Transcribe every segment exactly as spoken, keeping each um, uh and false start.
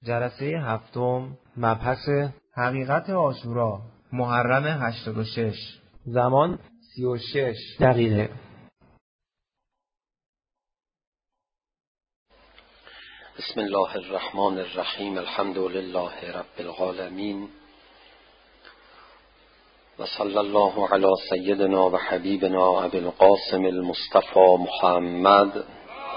جلسه هفتم، مبحث حقیقت عاشورا، محرم هشتاد و شش، زمان سی و شش دقیقه. بسم الله الرحمن الرحیم. الحمد لله رب العالمین و صلی الله علی سیدنا و حبیبنا ابی القاسم المصطفى محمد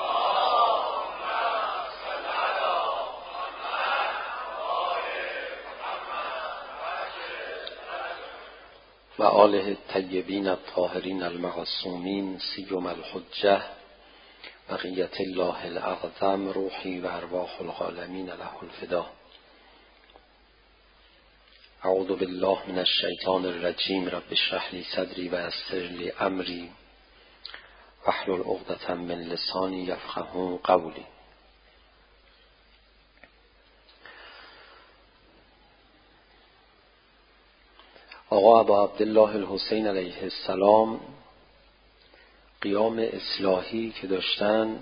و آله الطیبین الطاهرین المعصومین سیما الحجة بقیت الله الاعظم روحی و ارواح العالمین له الفدا. اعوذ بالله من الشیطان الرجیم. رب اشرح لی صدری و یسر لی امری واحلل عقدة من لسانی یفقهوا قولی. آقا ابا عبدالله الحسین علیه السلام قیام اصلاحی که داشتن،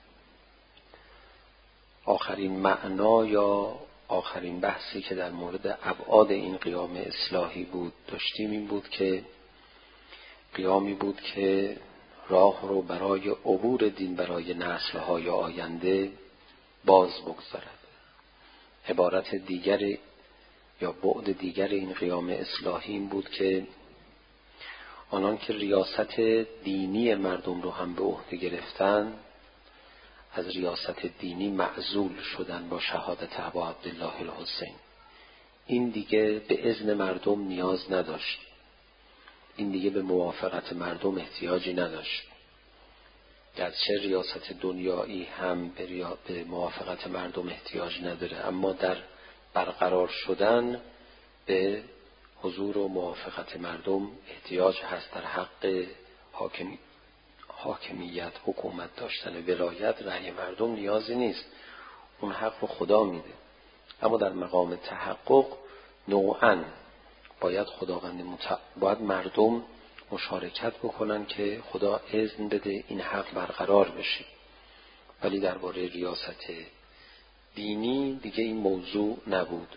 آخرین معنا یا آخرین بحثی که در مورد ابعاد این قیام اصلاحی بود داشتیم این بود که قیامی بود که راه رو برای عبور دین برای نسل‌های آینده باز بگذارد. عبارت دیگر یا بعد دیگر این قیام اصلاحی این بود که آنان که ریاست دینی مردم رو هم به عهده گرفتن از ریاست دینی معزول شدن با شهادت ابا عبدالله الحسین. این دیگه به اذن مردم نیاز نداشت، این دیگه به موافقت مردم احتیاجی نداشت. گرچه ریاست دنیایی هم به, ریا... به موافقت مردم احتیاج نداره، اما در برقرار شدن به حضور و موافقت مردم احتیاج هست. در حق حاکم... حاکمیت، حکومت داشتن، ولایت، رأی مردم نیازی نیست، اون حق رو خدا میده. اما در مقام تحقق نوعاً باید خداوند مت... باید مردم مشارکت بکنن که خدا اذن بده این حق برقرار بشه. ولی درباره ریاست دینی دیگه این موضوع نبود.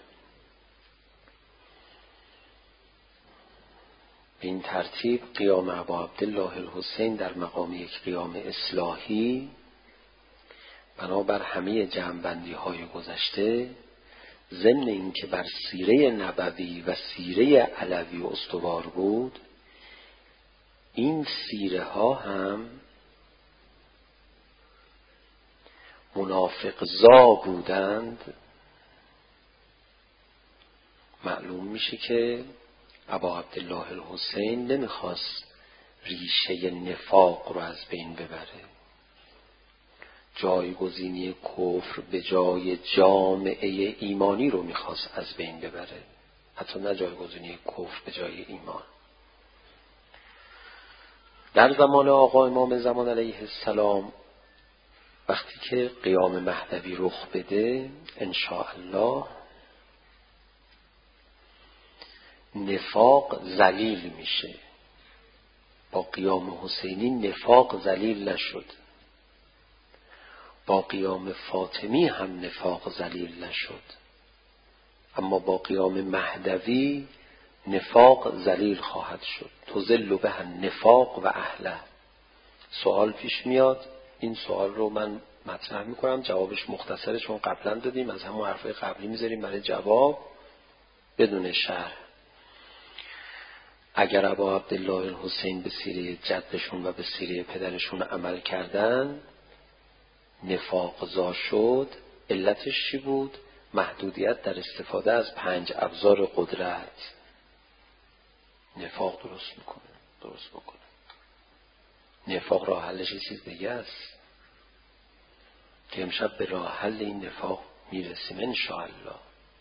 به این ترتیب قیام ابا عبدالله الحسین در مقام یک قیام اصلاحی بنابر همه جمع‌بندی های گذشته، ضمن این که بر سیره نبوی و سیره علوی استوار بود، این سیره ها هم منافق زا بودند. معلوم میشه که ابا عبدالله الحسین نمیخواست ریشه نفاق رو از بین ببره، جایگزینی کفر به جای جامعه ایمانی رو میخواست از بین ببره، حتی نه جایگزینی کفر به جای ایمان. در زمان آقا امام زمان علیه السلام وقتی که قیام مهدوی رخ بده انشاءالله نفاق ذلیل میشه. با قیام حسینی نفاق ذلیل نشد، با قیام فاطمی هم نفاق ذلیل نشد، اما با قیام مهدوی نفاق ذلیل خواهد شد. تذل به نفاق و اهله. سوال پیش میاد، این سوال رو من مطرح میکنم، جوابش مختصره چون قبلا دادیم، از همون حرفای قبلی میذاریم برای جواب بدون شرح. اگر ابا عبدالله الحسین به سیره جدشون و به سیره پدرشون عمل کردن، نفاق زا شد، علتش چی بود؟ محدودیت در استفاده از پنج ابزار قدرت. نفاق درست میکنه، درست بکنه. نفاق راه حلش یه چیز دیگه است که امشب به راه حل این نفاق میرسیم انشاءالله.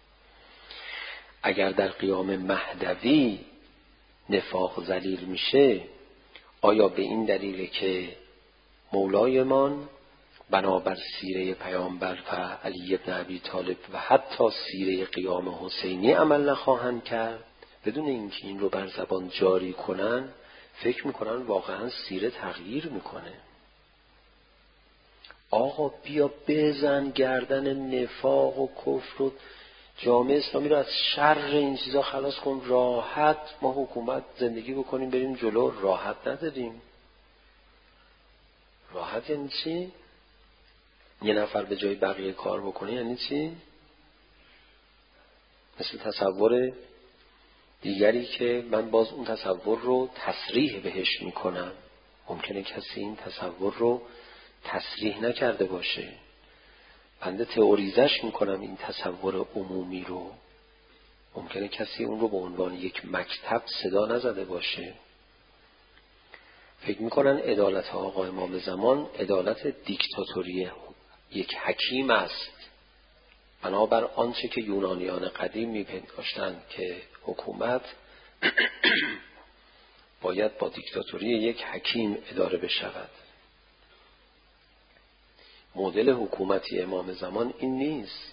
اگر در قیام مهدوی نفاق ذلیل میشه، آیا به این دلیله که مولایمان بنابر سیره پیامبر و علی ابن ابی طالب و حتی سیره قیام حسینی عمل نخواهند کرد؟ بدون اینکه این رو بر زبان جاری کنن فکر میکنن واقعا سیره تغییر میکنه. آقا بیا بزن گردن نفاق و کفر و جامعه اسلامی رو از شر این چیزا خلاص کن، راحت ما حکومت زندگی بکنیم بریم جلو. راحت نداریم. راحت یعنی چی؟ یه نفر به جای بقیه کار بکنه یعنی چی؟ مثل تصور دیگری که من باز اون تصور رو تصریح بهش میکنم. ممکنه کسی این تصور رو تصریح نکرده باشه، بنده تئوریزش میکنم این تصور عمومی رو. ممکنه کسی اون رو به عنوان یک مکتب صدا نزده باشه. فکر میکنن عدالت آقا امام زمان عدالت دیکتاتوری یک حکیم است، بنابر آنچه که یونانیان قدیم میپنداشتند که حکومت باید با دیکتاتوری یک حکیم اداره بشود. مدل حکومتی امام زمان این نیست.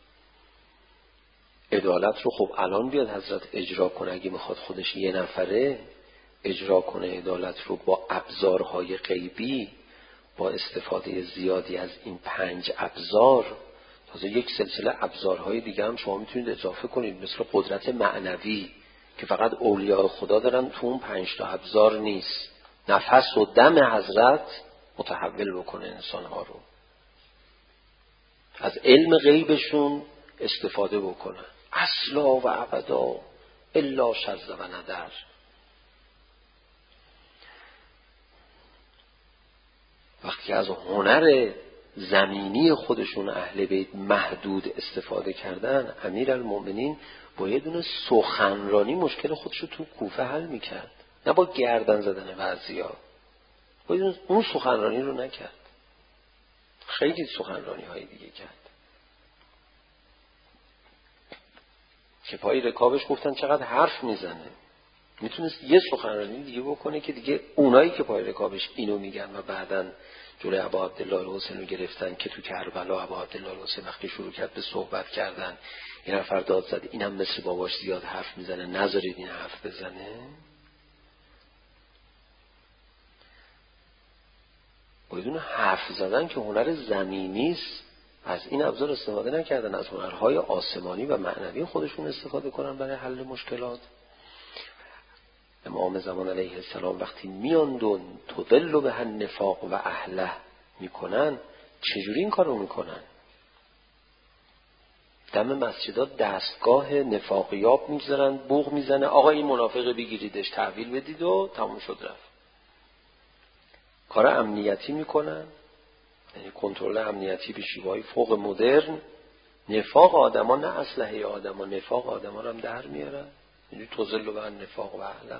عدالت رو خب الان بیاد حضرت اجرا کنه، اگه میخواد خودش یه نفره اجرا کنه عدالت رو با ابزارهای غیبی، با استفاده زیادی از این پنج ابزار. تازه یک سلسله ابزارهای دیگه هم شما میتونید اضافه کنید، مثل قدرت معنوی که فقط اولیاء خدا دارن، تو اون پنج تا ابزار نیست. نفس و دم حضرت متحول بکنه انسانها رو، از علم غیبشون استفاده بکنه. اصلا و ابدا الا شذ و ندر. وقتی از هنر زمینی خودشون اهل بیت محدود استفاده کردن، امیرالمومنین با یه دونه سخنرانی مشکل خودشو تو کوفه حل میکرد، نه با گردن زدن بعضیا. اون سخنرانی رو نکرد، خیلی سخنرانی های دیگه کرد که پای رکابش گفتن چقدر حرف میزنه. میتونست یه سخنرانی دیگه بکنه که دیگه اونایی که پای رکابش اینو میگن و بعدن جلوی ابا عبدالله الحسین رو گرفتن که تو کربلا ابا عبدالله الحسین وقتی شروع کرد به صحبت کردن، یه نفر داد زد اینم مثل باباش زیاد حرف میزنه، نذارید این حرف بزنه. بدون حرف زدن که هنر زمینی است، از این ابزار استفاده نکردن، از هنرهای آسمانی و معنوی خودشون استفاده کنن برای حل مشکلات. امام زمان علیه السلام وقتی میاندون تضل به النفاق و اهله میکنن، چجوری این کارو میکنن؟ دم مسجدات دستگاه نفاقیاب میذارن، بوق میزنه آقا این منافق بگیریدش تحویل بدید و تموم شد رفت. کار امنیتی میکنن، یعنی کنترل امنیتی به شیوه‌های فوق مدرن. نفاق آدما نه اسلحه آدما، نفاق آدما رو هم در میارن. یعنی تضل به النفاق و اهله.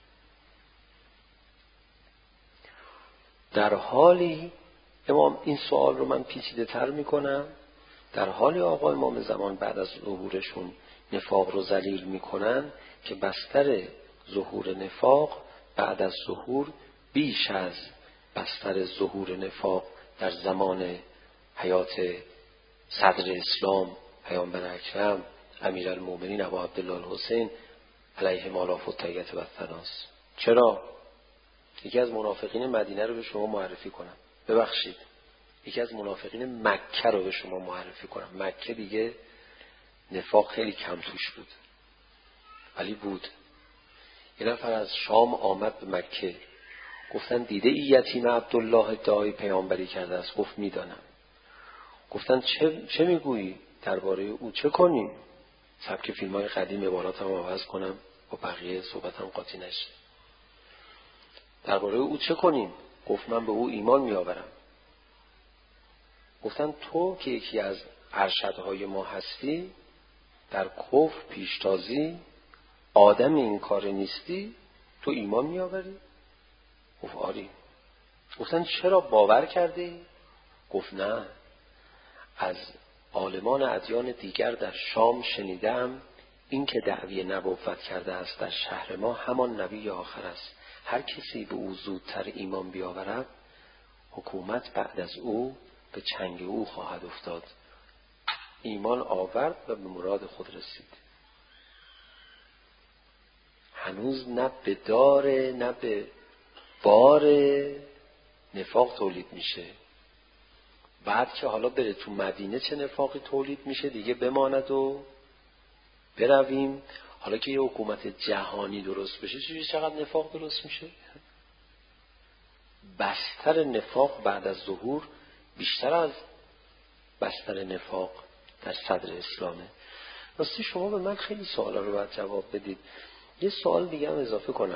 در حالی امام این سوال رو من پیچیده تر میکنم، در حالی آقا امام زمان بعد از ظهورشون نفاق رو ذلیل میکنن که بستر ظهور نفاق بعد از ظهور بیش از بستر ظهور نفاق در زمان حیات صدر اسلام پیامبر اکرم امیرالمومنین ابا عبدالله الحسین علیهم آلاف التحیة و الثنا. چرا؟ یکی از منافقین مدینه رو به شما معرفی کنم، ببخشید یکی از منافقین مکه رو به شما معرفی کنم. مکه دیگه نفاق خیلی کم توش بود، ولی بود. یه نفر از شام آمد به مکه، گفتن دیده ای یتیم عبدالله ادعای پیامبری کرده است؟ گفت میدانم. گفتن چه, چه میگویی درباره او؟ چه کنیم؟ سبک فیلم های قدیم عباراتم عوض کنم با بقیه صحبتم قاطی نشه. درباره او چه کنیم؟ گفت من به او ایمان میآورم. گفتن تو که یکی از ارشدهای ما هستی، در کفر پیشتازی، آدم این کار نیستی، تو ایمان میآوری؟ گفت آری. گفتن چرا باور کردی؟ گفت نه، از عالمان ادیان دیگر در شام شنیدم این که دعوی نبوت کرده است در شهر ما همان نبی آخر است. هر کسی به او زودتر ایمان بیاورد، حکومت بعد از او به چنگ او خواهد افتاد. ایمان آورد و به مراد خود رسید. هنوز نه به داره نه به بار نفاق تولید میشه، بعد که حالا بره تو مدینه چه نفاقی تولید میشه دیگه بماند و برویم. حالا که یه حکومت جهانی درست بشه چیزی چقدر نفاق درست میشه. بستر نفاق بعد از ظهور بیشتر از بستر نفاق در صدر اسلامه. راستی شما به من خیلی سوالا رو باید جواب بدید. یه سوال دیگه هم اضافه کنم،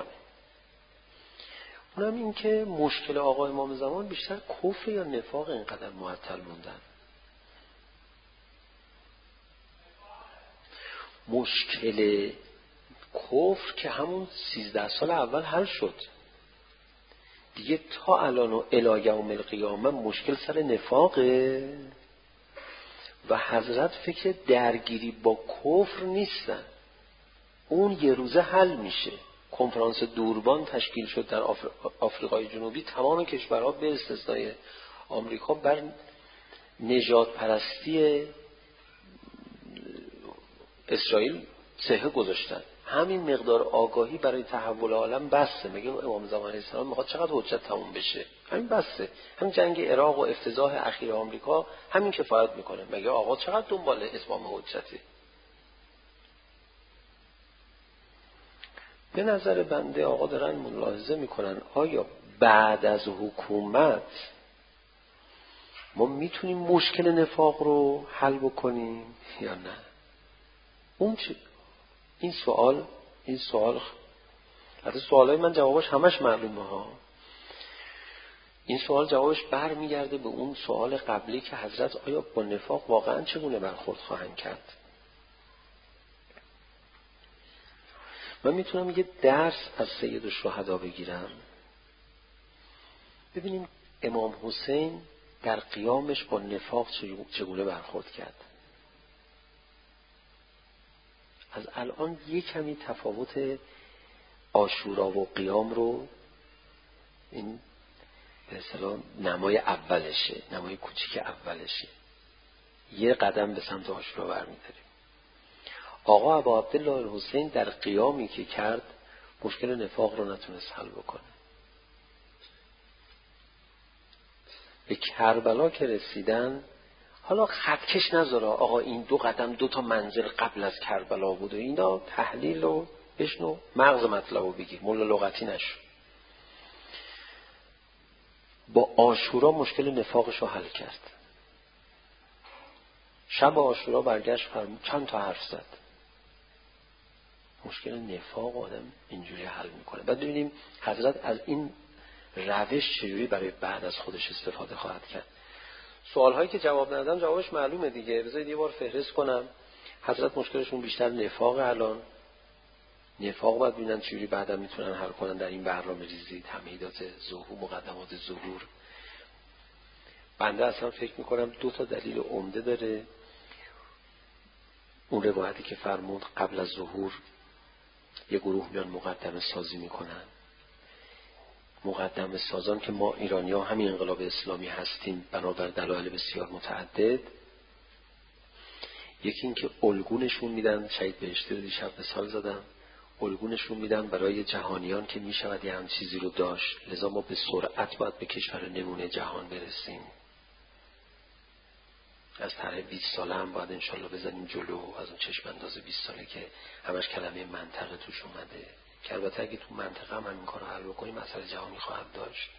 اونم این که مشکل آقا امام زمان بیشتر کفر یا نفاق اینقدر معطل موندن؟ مشکل کفر که همون سیزده سال اول حل شد دیگه، تا الان و الی یوم القیامه مشکل سر نفاقه و حضرت فکر درگیری با کفر نیستن. اون یه روزه حل میشه. کنفرانس دوربان تشکیل شد در آفریقای جنوبی، تمام کشورها به استثنای آمریکا بر نژاد پرستی اسرائیل صحه گذاشتن. همین مقدار آگاهی برای تحول عالم بسته. میگه امام زمان علیه السلام میخواد چقدر حجت تموم بشه، همین بسته. همین جنگ عراق و افتضاح اخیر آمریکا همین کفایت میکنه. میگه آقا چقدر دنبال اتمام حجته. به نظر بنده آقا دارن ملاحظه میکنن آیا بعد از حکومت ما میتونیم مشکل نفاق رو حل بکنیم یا نه؟ اون چه؟ این سوال این سوال حتی سوالای من جوابش همش معلومه ها. این سوال جوابش بر میگرده به اون سوال قبلی که حضرت آیا با نفاق واقعا چگونه برخورد خواهند کرد. من میتونم یه درس از سید الشهدا بگیرم. ببینیم امام حسین در قیامش با نفاق چگونه برخورد کرد. از الان یه کمی تفاوت عاشورا و قیام رو، این به اصطلاح نمای اولشه، نمای کوچیک اولشه، یه قدم به سمت عاشورا برمی‌داریم. آقا ابا عبدالله الحسین در قیامی که کرد مشکل نفاق رو نتونست حل بکنه. به کربلا که رسیدن، حالا خطکش نذاره آقا این دو قدم دو تا منزل قبل از کربلا بود و اینا، تحلیل رو بشنو، مغز مطلب رو بگیر، ملا لغتی نشو. با عاشورا مشکل نفاقش رو حل کرد. شب عاشورا برگشت فرمود چند تا حرف زد. مشکل نفاق آدم اینجوری حل میکنه. بعد ببینیم حضرت از این روش چجوری برای بعد از خودش استفاده خواهد کرد. سوال هایی که جواب ندادم جوابش معلومه دیگه. بذارید یه بار فهرست کنم. حضرت مشکلشون بیشتر نفاق. الان نفاق باید ببینن چجوری بعدا میتونن حل کنن در این برنامه ریزی تمهیدات ظهور، مقدمات ظهور. بنده اصلا فکر میکنم دو تا دلیل عمده داره. اون روایتی که فرمود قبل از ظهور یه گروه میان مقدمه سازی میکنن. مقدمه سازان که ما ایرانی ها همین انقلاب اسلامی هستیم بنابر دلایل بسیار متعدد. یکی این که الگونشون میدن، شهید بهشتی رو دیشب مثال زدم، الگونشون میدن برای جهانیان که میشود یه هم چیزی رو داشت، لذا ما به سرعت باید به کشور نمونه جهان برسیم. از طرح بیست ساله هم باید انشالله بزنیم جلو، از اون چشم انداز بیست ساله که همش کلمه منطقه توش اومده، که البته اگه تو منطقه هم همین کار رو حل بکنیم مسئله جهانی خواهد داشت.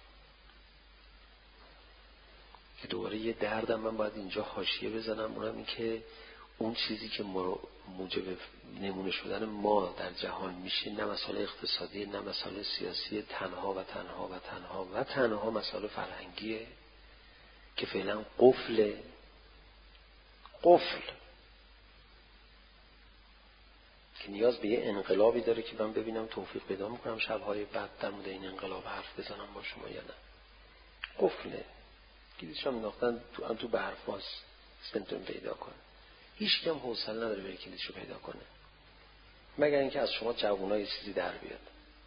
که دوباره یه دردم من باید اینجا حاشیه بزنم، اونم این که اون چیزی که موجب نمونه شدن ما در جهان میشه نه مسائل اقتصادی، نه مسائل سیاسی، تنها و تنها و تنها و تنها مسائل فرهنگیه که فعلا قفل قفل که نیاز به یه انقلابی داره که من ببینم توفیق پیدا میکنم شبهای بعد در مورد این انقلاب حرف بزنم با شما یا نه. قفله کلیدش هم انداختن تو هم تو برفاس سنتون پیدا کنه. هیچ کم حوصله نداره بره کلیدشو پیدا کنه مگر اینکه از شما جوانای چیزی در بیاد.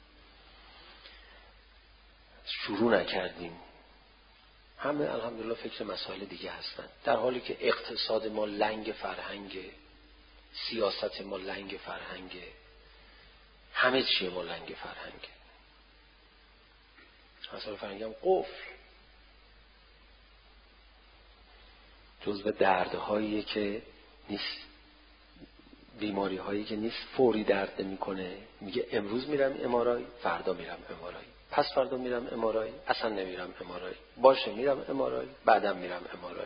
شروع نکردیم، همه الحمدلله فکر مسائل دیگه هستن، در حالی که اقتصاد ما لنگ فرهنگه، سیاست ما لنگ فرهنگه، همه چیه ما لنگ فرهنگه. مسائل فرهنگی هم قفل. جزو دردهایی که نیست، بیماری هایی که نیست فوری درد نمیکنه. میگه امروز میرم ام‌آرآی، فردا میرم ام‌آرآی، پس فردا میرم ام‌آرآی، اصلا نمیرم ام‌آرآی، باشه میرم ام‌آرآی، بعدم میرم ام‌آرآی.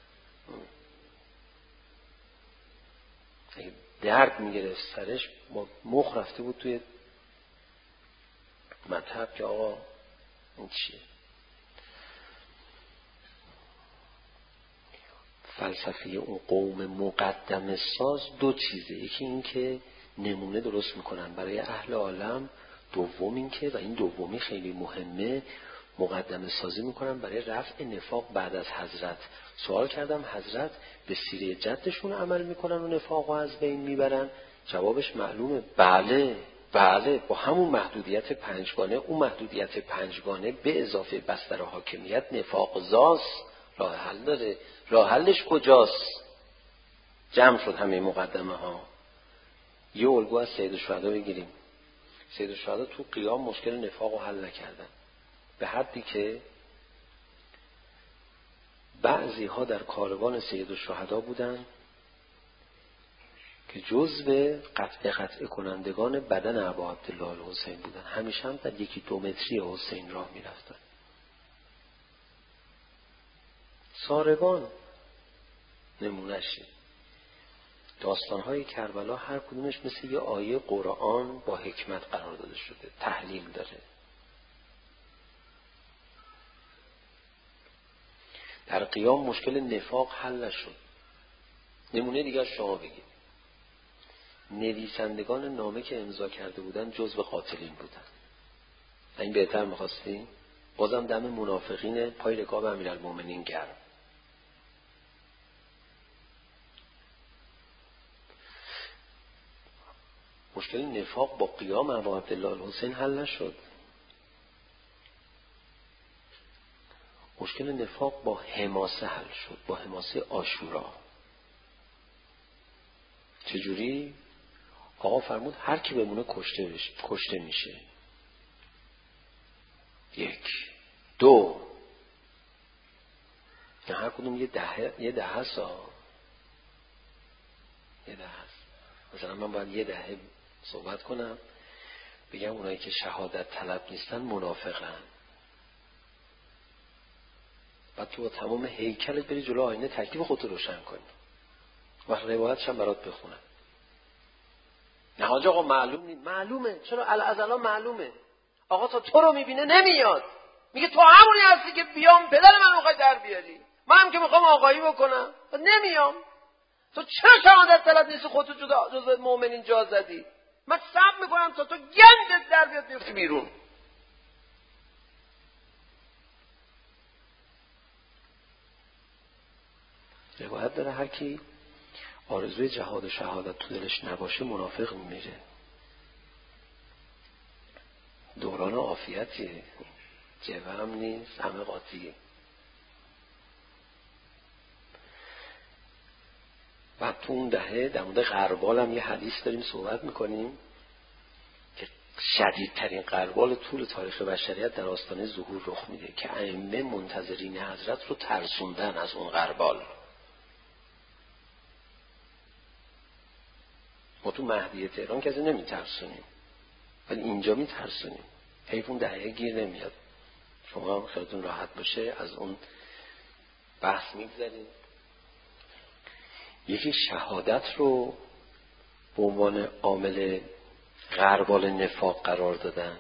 درد میگرفت سرش، با مخ رفته بود توی مطب که آقا این چیه. فلسفه اون قوم مقدمه ساز دو چیزه، یکی این که نمونه درست میکنن برای اهل عالم، دوم این که، و این دومی خیلی مهمه، مقدمه سازی میکنن برای رفع نفاق بعد از حضرت. سوال کردم حضرت به سیره جدشون عمل میکنن و نفاق رو از بین میبرن؟ جوابش معلومه، بله بله، با همون محدودیت پنجگانه. اون محدودیت پنجگانه به اضافه بستر حاکمیت نفاق زاست، راه حل داره. راه حلش کجاست؟ جمع شد همه مقدمه ها. یه الگو از سید الشهدا بگیریم. سید الشهدا تو قیام مشکل نفاق رو حل نکردن، به حدی که بعضی ها در کاروان سید الشهدا بودن که جزو قطع قطع کنندگان بدن ابا عبدالله الحسین بودن. همیشه هم در یکی دو متری حسین راه می رفتن. ساربان نمونشه. داستانهای کربلا هر کدومش مثل یه آیه قرآن با حکمت قرار داده شده، تحلیل داره. در قیام مشکل نفاق حل نشد. نمونه دیگر شما بگید. نویسندگان نامه که امضا کرده بودن جزو قاتلین بودن. این بهتر می‌خواستین؟ بازم دم منافقین پای رکاب امیرالمومنین گرم. مشکل نفاق با قیام ابا عبدالله الحسین حل نشد. مشکل نفاق با حماسه حل شد، با حماسه عاشورا. چجوری؟ آقا فرمود هر کی بمونه کشته بشه، کشته میشه. یک دو نه، هر کدوم یه ده یه ده هست ها. یه ده هست. مثلا من باید یه دهه صحبت کنم بگم اونایی که شهادت طلب نیستن منافقن. بعد تو با تمام هیکلت بری جلو آینه تکلیف خودت روشن کنی، وقت روایتش هم برات بخونن. نه حاج آقا معلوم نیست. معلومه. چرا الازلا معلومه. آقا تا تو رو میبینه نمیاد، میگه تو همونی هستی که بیام پدر من میخوای در بیاری، من هم که میخوام آقایی بکنم نمیام. تو چه شهادت طلب نیستی خودتو جدا جزو مؤمنین جا زدی؟ من صبر میکنم تا تو گندت در بیاد بیفتی بیرون. روایت داره هر کی آرزوی جهاد و شهادت تو دلش نباشه منافق میمیره. دوران عافیتیه، جبه هم نیست، همه قاطیه. بعد تو اون دهه در مورد غربال هم یه حدیث داریم صحبت میکنیم که شدیدترین غربال طول تاریخ بشریت در آستانه ظهور رخ میده که ائمه منتظرین حضرت رو ترسوندن از اون غربال. ما تو مهدی تهران کسی نمیترسونیم، ولی اینجا میترسونیم. حیف اون دهه گیر نمیاد. شما هم خیلیتون راحت باشه از اون بحث میگذاریم. یکی شهادت رو به عنوان عامل غربال نفاق قرار دادن.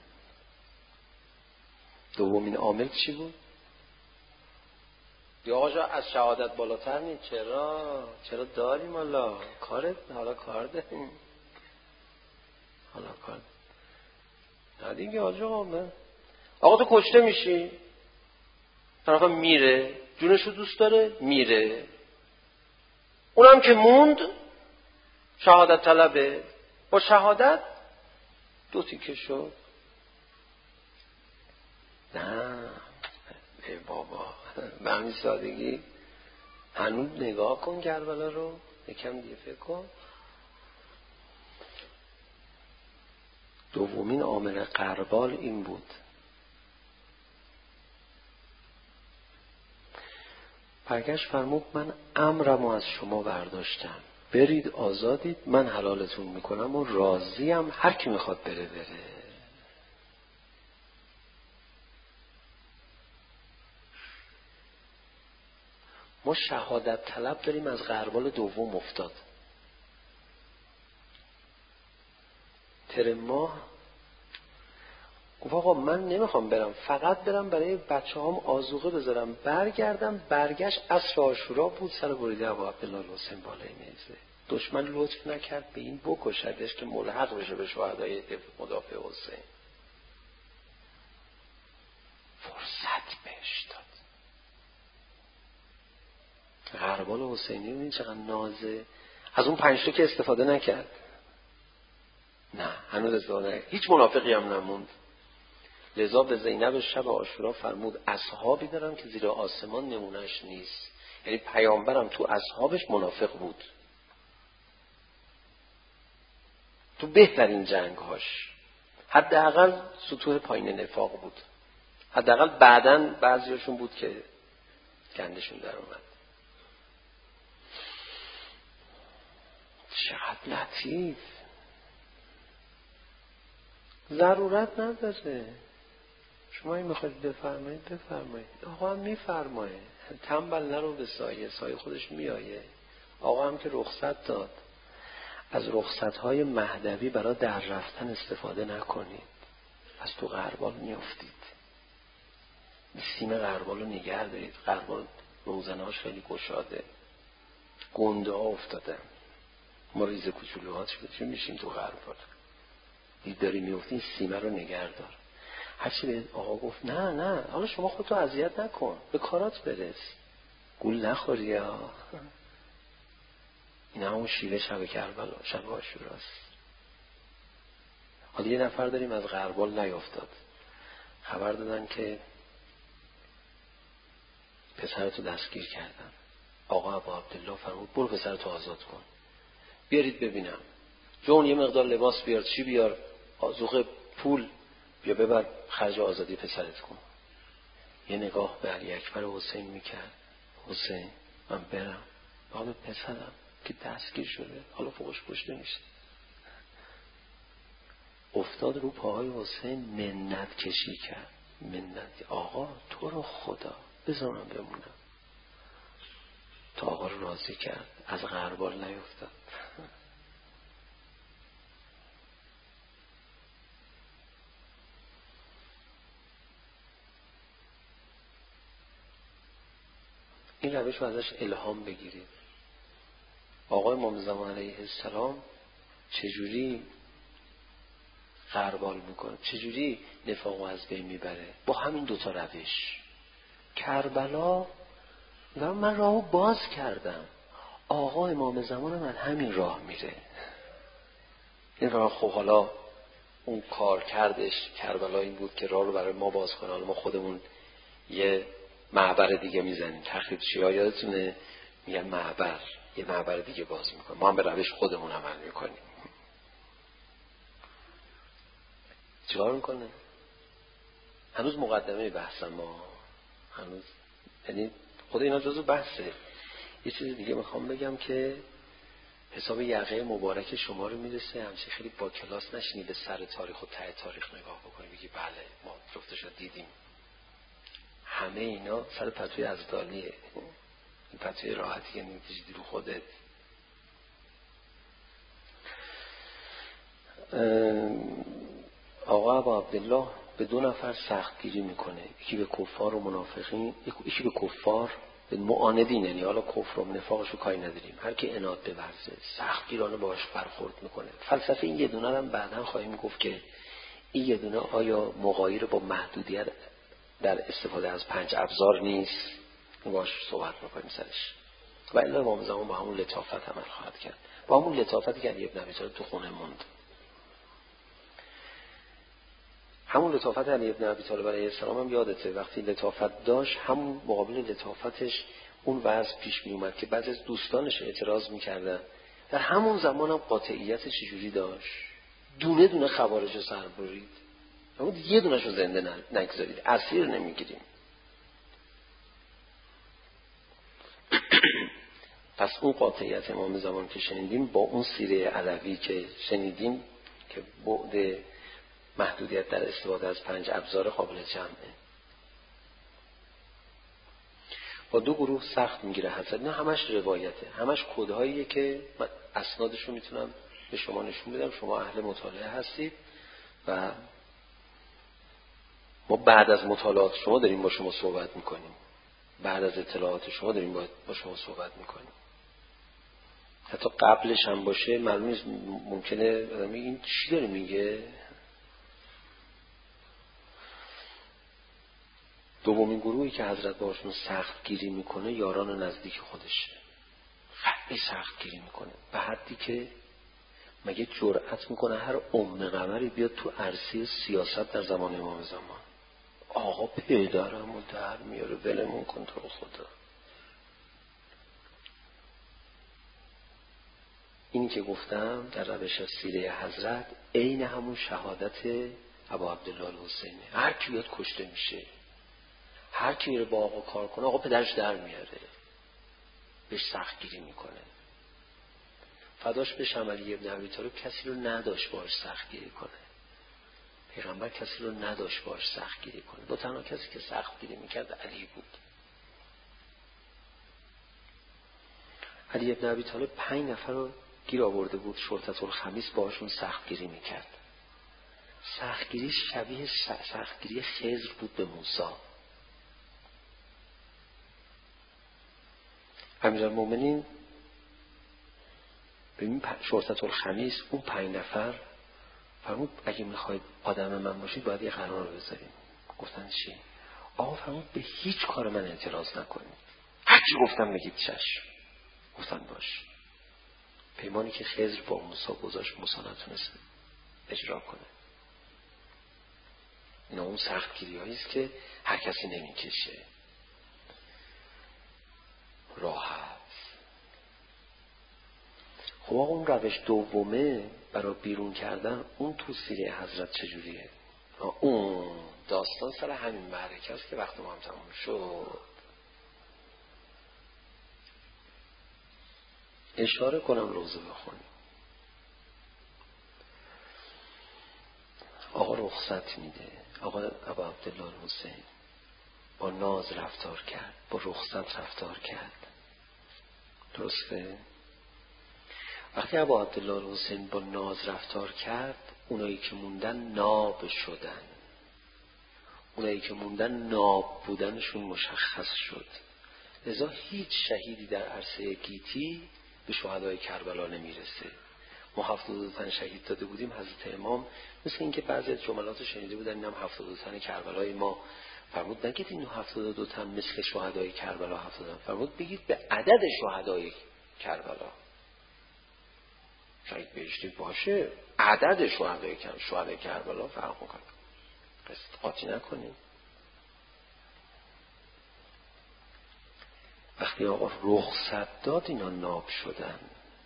دومین عامل چی بود؟ یا آقا از شهادت بالاتر نیست. چرا؟ چرا داریم حالا کارت؟ حالا کار داریم، حالا کار نه دیگه. آقا من آقا تو کشته میشی، طرف میره جونشو دوست داره میره، اونم که موند شهادت طلبه، با شهادت دو تیکه شد. نه ای بابا، به همین سادگی هنوز نگاه کن کربلا رو، یکم دیگه فکر کن. دومین عامل غربال این بود. برگشت فرمود من امرمو از شما برداشتم، برید آزادید، من حلالتون میکنم و راضیم، هر کی میخواد بره بره. ما شهادت طلب داریم، از غربال دوم افتاد. ترم ماه گفت آقا من نمیخوام برم، فقط برم برای بچه هام آذوقه بذارم برگردم. برگشت عصر عاشورا بود، سر بریده ابو عبدالله الحسین بالای میزه. دشمن لطف نکرد به این بکشدش که ملحق بشه به شهدای مدافع حسین. فرصت بهش داد. غربال حسینی ببین چقدر نازه، از اون پنج تا که استفاده نکرد. نه هنوز استفاده نکرد، هیچ منافقی هم نموند. لذا به زینب شب عاشورا فرمود اصحابی دارم که زیر آسمان نمونهش نیست. یعنی پیامبرم تو اصحابش منافق بود، تو بهترین جنگهاش، حداقل سطوح پایین نفاق بود. حداقل بعداً بعضیاشون بود که گندشون در اومد. چقدر لطیف. ضرورت نداره. شما این میخواید بفرمایید بفرمایید، آقا هم میفرمایه. تنبل نرو به سایه، سایه خودش میایه. آقا هم که رخصت داد. از رخصت‌های مهدوی برای در رفتن استفاده نکنید، از تو غربال میافتید. سیم غربال رو نگه دارید. غربال روزنهاش خیلی گشاده، گنده ها افتادن، ما ریز کوچولوها چی میشیم تو غربال. دید داری میافتی، این سیمه رو نگه دار. هرچی به آقا گفت نه نه حالا شما خودتو اذیت نکن، به کارات برس، گول نخوری ها. این همون شیوه شب کربلا، شب عاشوراست. حالا یه نفر داریم از غربال نیافتاد، خبر دادن که پسرتو دستگیر کردن. آقا ابو عبدالله فرمود برو پسرتو آزاد کن، بیارید ببینم. جون یه مقدار لباس بیار، چی بیار، آذوقه، پول بیا ببر خرج آزادی پسرت کن. یه نگاه به علی اکبر حسین میکرد. حسین من برم، آقا پسرم که دستگیر شده، حالا فوقش پشته میشه. افتاد رو پاهای حسین، منت کشی کرد. منت آقا تو رو خدا بذارم بمونم. تا آقا رو راضی کرد، از غربال نیفتاد. این روش رو ازش الهام بگیرید. آقای امام زمان علیه السلام چجوری غربال میکنه، چجوری نفاق از بین میبره؟ با همین دوتا روش. کربلا من راهو باز کردم، آقا امام زمان من همین راه میره. این راه خب حالا اون کار کردش کربلا این بود که راه رو برای ما باز کنه. حالا ما خودمون یه معبر دیگه میزنیم. تخریب شیعه یادتونه میگن معبر، یه معبر دیگه باز میکنیم. ما هم به روش خودمون عمل میکنیم. چیکار میکنه؟ هنوز مقدمه بحثم، ما هنوز یعنی خود اینا جزو بحثه. یه چیز دیگه میخوام بگم که حساب یقه مبارک شما رو میرسه. همچه خیلی با کلاس نشینی به سر تاریخ و ته تاریخ نگاه بکنی بگی بله ما جفتش رو دیدیم. همه اینا سر پتوی ازدالیه، این پتوی راحتی که نمی‌کشیدی رو خودت. آقا ابو عبدالله به دو نفر سختگیری میکنه، یکی به کفار و منافقین، یکی به کفار، به معاندین. یعنی حالا کفر و نفاقش رو کاری نداریم، هر کی عناد بورزه سختگیرانه باهاش برخورد میکنه. فلسفه این یه دونه رو هم بعداً خواهیم گفت که این یه دونه آیا مغایر با محدودیت در استفاده از پنج ابزار نیست؟ باش صحبت میکنیم سرش. و الا امام زمان با همون لطافت عمل خواهد کرد، با همون لطافتی که علی ابن ابی طالب تو خونه موند. همون لطافت علی ابن ابی طالب علیه السلام هم یادته وقتی لطافت داشت، همون مقابل لطافتش اون وضع پیش می اومد که بعضی از دوستانش اعتراض میکردن. در همون زمان هم قاطعیت چجوری داشت، دونه دونه خوارج رو سر برید، اما یه دونش رو زنده نگذارید، اسیر نمیگیریم. پس اون قاطعیت امام زمان که شنیدیم با اون سیره علوی که شنیدیم که بعد محدودیت در استفاده از پنج ابزار قابل جمعه، با دو گروه سخت میگیره حضرت. نه همش روایته، همش کدهاییه که من اسنادش رو میتونم به شما نشون بدم، شما اهل مطالعه هستید و ما بعد از مطالعات شما داریم با شما صحبت میکنیم، بعد از اطلاعات شما داریم با شما صحبت میکنیم. حتی قبلش هم باشه معلوم نیست، ممکنه آدم این چی داره میگه. دومین گروهی که حضرت باشون سخت گیری میکنه یاران نزدیک خودشه. خیلی سخت گیری میکنه به حدی که مگه جرأت میکنه هر ام قمری بیاد تو عرصه سیاست در زمان امام زمان. آقا پدرمو در میاره ولمون کن تو رو خدا. اینی که گفتم در روش سیره حضرت عین همون شهادت ابا عبدالله الحسینی. هر کی بیاد کشته میشه، هر کی بره با آقا کار کنه آقا پدرش در میاره، بهش سخت گیری میکنه. فداش بشم علی ابن ابی طالب کسی رو نداشت باش سخت گیری کنه. پیغمبر کسی رو نداشت باش سخت گیری کنه. با تنها کسی که سخت گیری میکرد علی بود. علی ابن ابی طالب پنج نفر رو گیر آورده بود، شرطة الخمیس باشون سخت گیری میکرد. سخت گیری شبیه سخت گیری خضر بود به موسی. امیرالمومنین ببین شرطة الخمیس اون پنج نفر فرمود اگه میخواید آدم من باشید باید یه قرار رو بذاریم. گفتن چی؟ آقا فرمود به هیچ کار من اعتراض نکنید، هر چی گفتم بگید چشم. گفتن باش. پیمانی که خضر با موسی گذاشت موسی نتونست اجرا کنه. اینا اون سخت گیری هاییست که هر کسی نمیکشه. راحت. خب آقا اون روش دومه برای بیرون کردن، اون تو سیره حضرت چجوریه؟ اون داستان سر همین معرکه است که وقت ما هم تمام شد. اشاره کنم روزه بخونیم. آقا رخصت میده. آقا ابا عبدالله الحسین با ناز رفتار کرد، با رخصت رفتار کرد. درسته؟ وقتی ابا عبدالله الحسین با ناز رفتار کرد، اونایی که موندن ناب شدن. اونایی که موندن ناب بودنشون مشخص شد. لذا هیچ شهیدی در عرصه گیتی به شهدای کربلا نمیرسه. ما هفتاد و دو تن شهید داده بودیم. حضرت امام مثل اینکه بعضی از جملات شنیده بودن اینم هفتاد و دو تن کربلای ما. فرمود نگید این هفتاد و دو تن مثل شهدای کربلا هفتاد و دو تن. فرمود بگید به عدد شهدای کربلا. شاید بهشتی باشه عدد شهدای کربلا، شهدای کربلا فرق میکنه. قصد قاطی نکنیم. وقتی آقا رخصت داد اینا ناب شدن.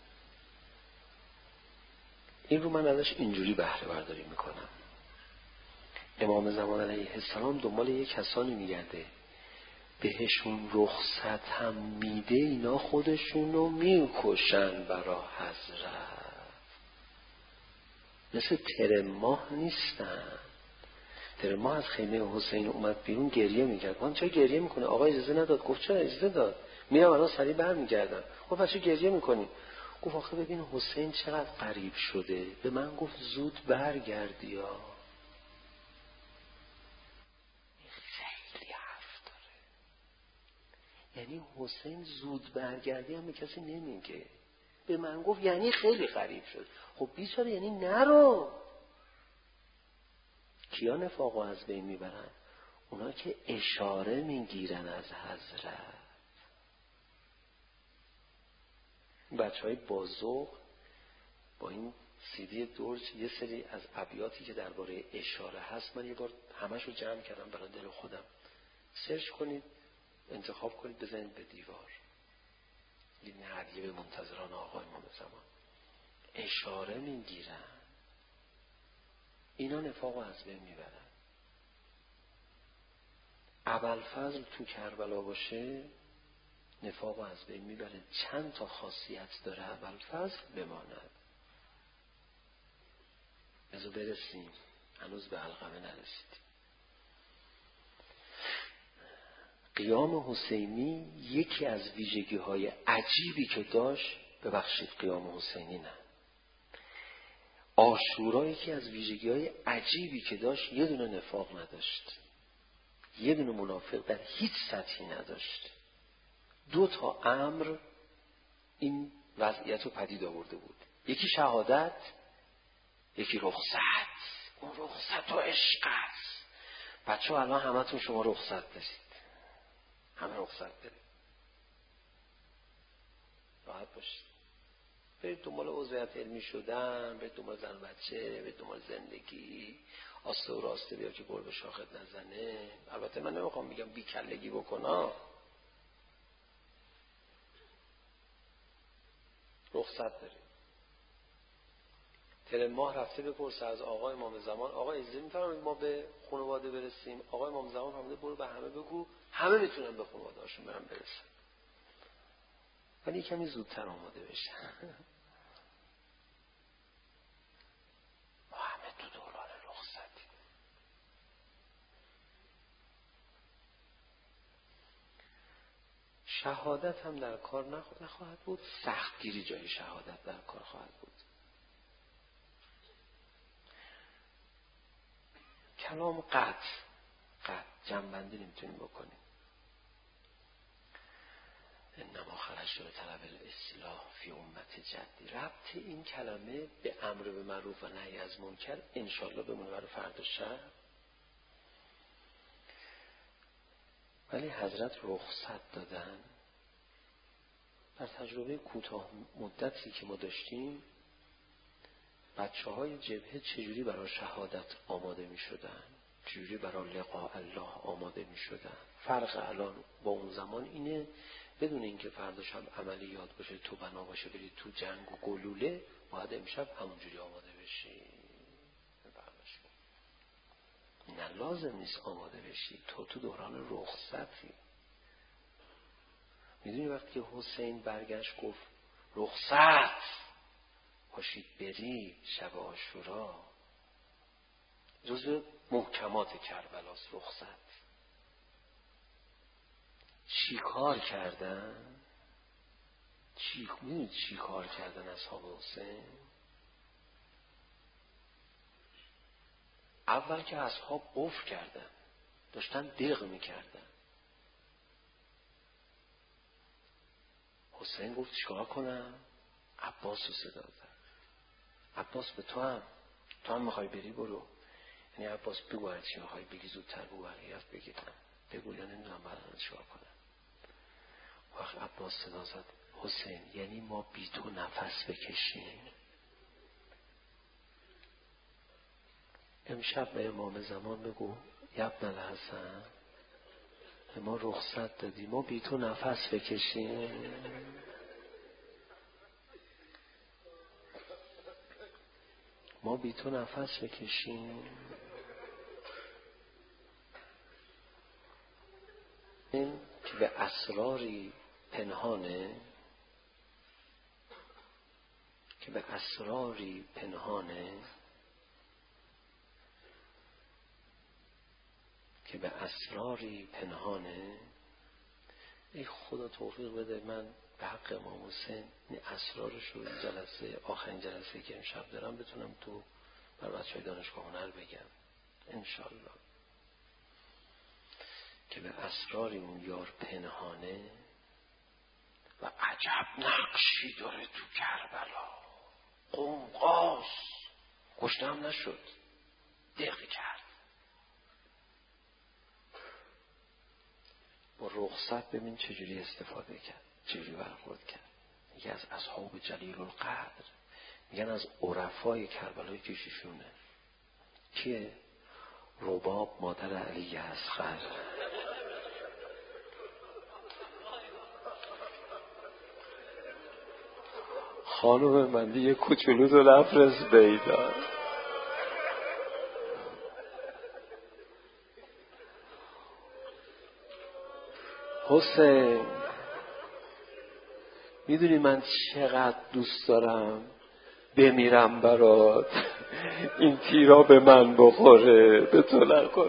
این رو من ازش اینجوری بهره برداری میکنم. امام زمان علیه السلام دنبال یک کسانی میگرده بهشون رخصت هم میده، اینا خودشونو میکشن برا حضرت. مثل تر ماه نیستن. تر ماه از خیمه حسین اومد بیرون گریه میکرد. من چرا گریه میکنه؟ آقا اجازه نداد. گفت چرا اجازه داد؟ میرم الان سریع برمیگردم. گفت پس چرا گریه میکنی؟ گفت آخه ببین حسین چقدر غریب شده، به من گفت زود برگردی ها. خیلی حرف داره. یعنی حسین زود برگردی هم به کسی نمیگه. به من گفت یعنی خیلی غریب شد. خب بیچاره یعنی نرو. کیا نفاقو از بین میبرن؟ اونا که اشاره میگیرن از حضرت. بچه های بازوق با این سیدی درج یه سری از ابیاتی که درباره اشاره هست من یه بار همشو جمع کردم برای دل خودم. سرچ کنید، انتخاب کنید، بزنید به دیوار. این هدیه به منتظران آقا امام زمان. اشاره میگیرن. اینا نفاقو از بین میبرن. ابوالفضل تو کربلا باشه نفاق رو از بین میبره. چند تا خاصیت داره ابوالفضل بماند. بذار برسیم، هنوز به علقمه نرسیدیم. قیام حسینی یکی از ویژگی های عجیبی که داشت، ببخشید قیام حسینی نه، عاشورا یکی از ویژگی های عجیبی که داشت، یه دونه نفاق نداشت، یه دونه منافق در هیچ سطحی نداشت. دو تا امر این وضعیت رو پدید آورده بود، یکی شهادت، یکی رخصت. اون رخصت و عشق است. بچه ها الان همه تون شما رخصت دارید، همه رخصت دارید، راحت باشید، برید دنبال عضویت علمی شدن، برید دنبال زن بچه، برید دنبال زندگی، آسته و راسته بیا که گربه شاخت نزنه. البته من نمیخوام بگم بی کلگی بکنا، رخصت دارید. ترن ماه رفته بپرسه از آقا امام زمان، آقا اجازه میفرمایید ما به خانواده برسیم؟ آقا امام زمان فرموده برو به همه بگو، همه میتونن به خانواده‌هاشون برن برسن، ولی کمی زودتر آماده بشن. ما همه تو دوران رخصتی. شهادت هم در کار نخواهد بود، سختگیری جای شهادت در کار خواهد بود. کلام قطع قطع جنبندی نمیتونیم بکنیم. انما خرجت به طلب الاصلاح فی امت جدی. ربط این کلمه به امر به معروف و نهی از منکر انشالله بمونه برای فردا شب. ولی حضرت رخصت دادن. در تجربه کوتاه مدتی که ما داشتیم، بچه های جبهه چجوری برای شهادت آماده می شدن، چجوری برای لقاء الله آماده می شدن. فرق الان با اون زمان اینه، بدون اینکه فردا شب عملیات باشه، تو بنا باشه برید تو جنگ و گلوله، باید امشب همونجوری آماده بشی. نه لازم نیست آماده بشی، تو تو دوران رخصتی. میدونی وقتی که حسین برگشت گفت رخصت پاشید بری شب عاشورا، جزو محکمات کربلاست رخصت. چی کار کردن؟ چی میدونید چی کار کردن اصحاب حسین؟ اول که اصحاب قفل کردن، داشتن دق میکردن. حسین گفت چیکار کنم؟ عباس رو صدا زد. عباس به تو هم تو هم میخوای بری برو. یعنی عباس بگو هر چی میخوای بگی، زودتر بگو بقیه‌ات بگیرم. بگو یا نمیدونم بعدا چیکار کنم. وقت عباس صدا زد حسین یعنی ما بی تو نفس بکشیم؟ امشب به امام زمان بگو ابن الحسن به ما رخصت دادی، ما بی تو نفس بکشیم؟ ما بی تو نفس بکشیم؟ این که به اسراری پنهانه، که به اسراری پنهانه، که به اسراری پنهانه. ای خدا توفیق بده من به حق امام حسین این اسرارش رو این جلسه، آخرین جلسه که امشب دارم، بتونم تو بر بچه های دانشگاه هنر بگم انشالله. که به اسراری اون یار پنهانه و عجب نقشی داره تو کربلا. قمقاس کشته هم نشد، دق کرد. با رخصت ببین چجوری استفاده کرد، چجوری برخورد کرد. یکی از اصحاب جلیل القدر، میگن از عرفای کربلای کشیشونه. کیه؟ رباب مادر علی اصغر. خانم من دیگه کوچولو تو نفرست بیدار. حسین میدونی من چقدر دوست دارم بمیرم برات، این تیرا به من بخوره به تو نخوره.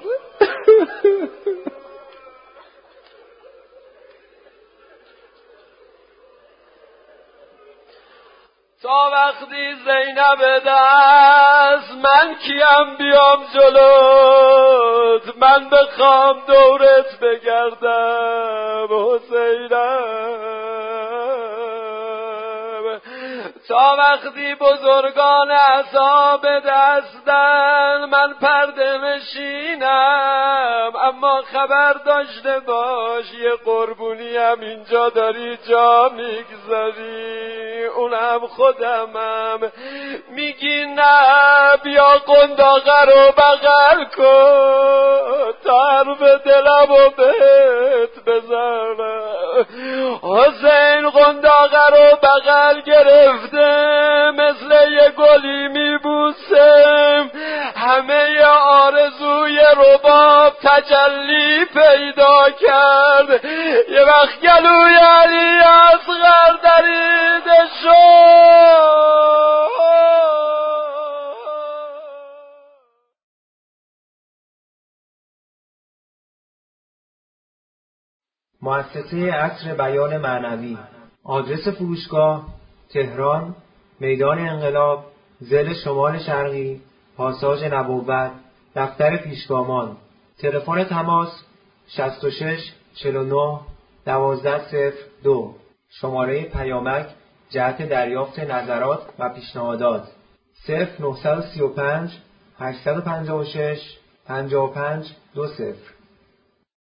تا وقتی زینب دست من کیم بیام جلوت، من بخوام دورت بگردم حسینم. تا وقتی بزرگان اصحاب دستن من پرده نشینم، اما خبر داشته باش یه قربونی هم اینجا داری جا میگذاری، اونم خودمم. میگی نه بیا قنداقه رو بغل کن تا حرف دلم رو بهت بزنم. حسین قنداقه رو بغل گرفته مثل یه گلی میبوسم، همه آرزوی رباب تجلی پیدا کرد. یه وقت گلوی علی اصغر دریده شد. مؤسسه عصر بیان معنوی. آدرس فروشگاه: تهران، میدان انقلاب، ضلع شمال شرقی، پاساژ نبوت، دفتر پیشگامان. تلفن تماس: شصت و شش چهل و نه دوازده صفر دو. شماره پیامک جهت دریافت نظرات و پیشنهادات: صفر نه سه پنج هشت پنج شش پنج پنج دو صفر.